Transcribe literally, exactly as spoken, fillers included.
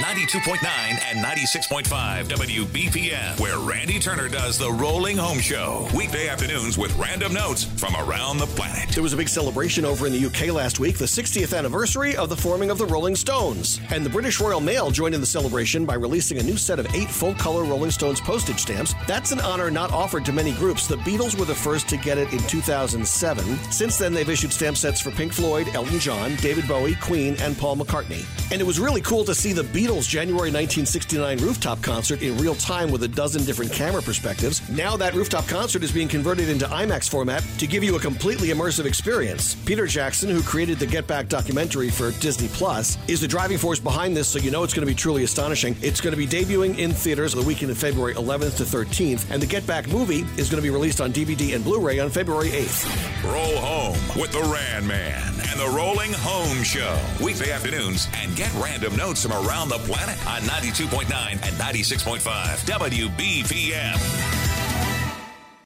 ninety-two point nine and ninety-six point five W B P M, where Randy Turner does the Rolling Home Show. Weekday afternoons with random notes from around the planet. There was a big celebration over in the U K last week, the sixtieth anniversary of the forming of the Rolling Stones. And the British Royal Mail joined in the celebration by releasing a new set of eight full-color Rolling Stones postage stamps. That's an honor not offered to many groups. The Beatles were the first to get it in two thousand seven. Since then, they've issued stamp sets for Pink Floyd, Elton John, David Bowie, Queen, and Paul McCartney. And it was really cool to see the Beatles' January nineteen sixty-nine rooftop concert in real time with a dozen different camera perspectives. Now that rooftop concert is being converted into IMAX format to give you a completely immersive experience. Peter Jackson, who created the Get Back documentary for Disney Plus, is the driving force behind this, so you know it's going to be truly astonishing. It's going to be debuting in theaters the weekend of February eleventh to thirteenth, and the Get Back movie is going to be released on D V D and Blu-ray on February eighth. Roll home with the Ran Man and the Rolling Home Show. Weekday afternoons, and get random notes from around the planet on ninety-two point nine and ninety-six point five W B P M.